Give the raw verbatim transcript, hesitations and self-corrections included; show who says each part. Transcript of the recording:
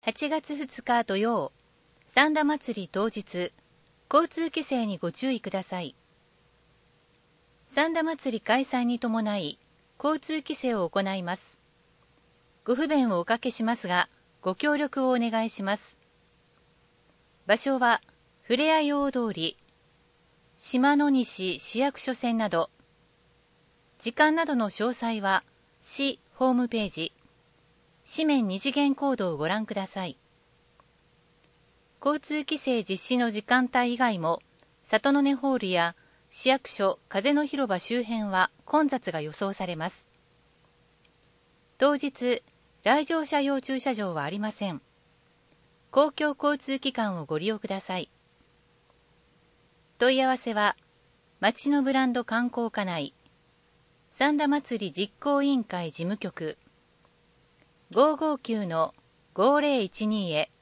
Speaker 1: はちがつふつか土曜、三田祭り当日、交通規制にご注意ください。三田祭り開催に伴い、交通規制を行います。ご不便をおかけしますが、ご協力をお願いします。場所は、ふれあい大通り、島野西市役所線など、時間などの詳細は、市ホームページ、紙面二次元コードをご覧ください。交通規制実施の時間帯以外も、里の根ホールや市役所風の広場周辺は混雑が予想されます。当日、来場者用駐車場はありません。公共交通機関をご利用ください。問い合わせは、町のブランド観光課内、三田祭り実行委員会事務局、ごーごーきゅうのごーぜろいちにへ